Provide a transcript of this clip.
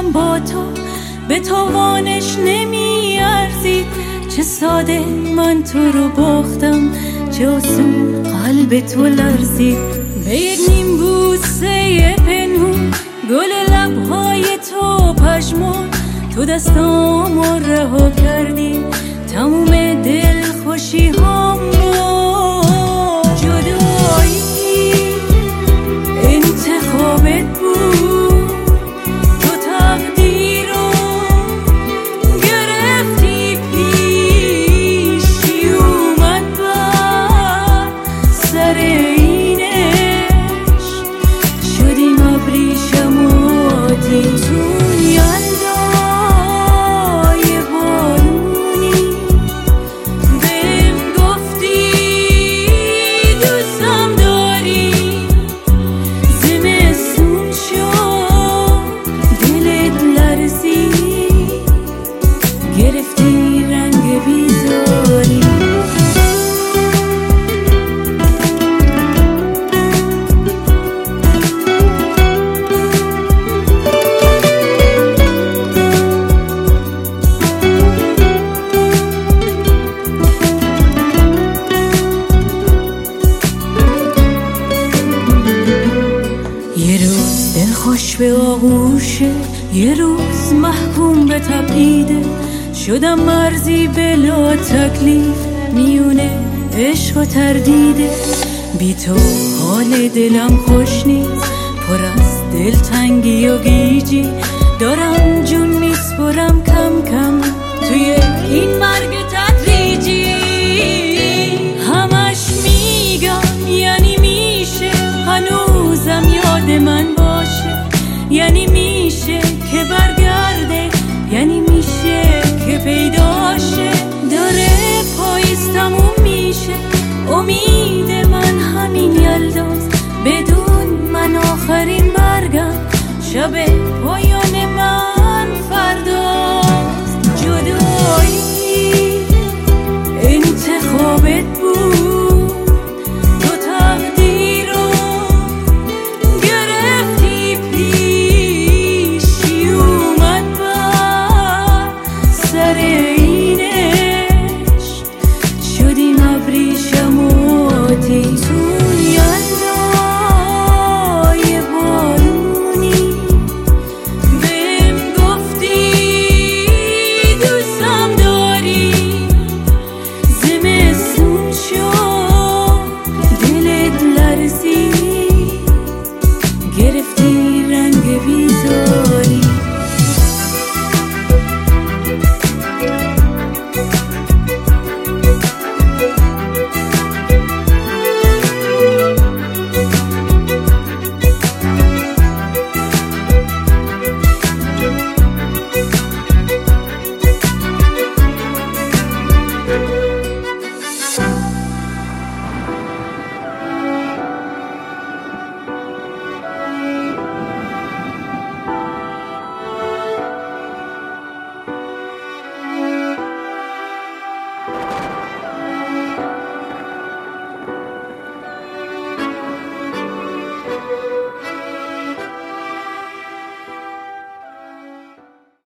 عشقم با تو به توانش نمی ارزید. چه ساده من تو رو باختم، چه آسون قلب تو لرزید. به یک نیم بوسه پنهون گل لبهای تو پشمون، تو دستامو رها کردی تموم دل خوشی هامو. جدایی انتخابت بود، تو تقدیرو گرفتی پیشی اومد بر سر اینش شدیم ابریشم و آتیتون یلدای بارونی. بهم گفتی دوستم داری، زمستون شد دلت لرزید، گرفتی رنگ بیزاری. یه روز دلخوش به آغوشه، یه روز محکوم به تبعیده. شدم مرزی بلا تکلیف میونه عشق و تردیده. بی تو حال دلم خوش نیست، پر از دلتنگی و گیجی. دارم جون میسپرم کم کم توی این مرگ تدریجی. همش میگم یعنی میشه هنوزم یاد من باشه، یعنی میشه که برگرده، یعنی میشه که پیداشه. داره پاییز تموم میشه، امید من همین یلداست. بدون من آخرین برگم شب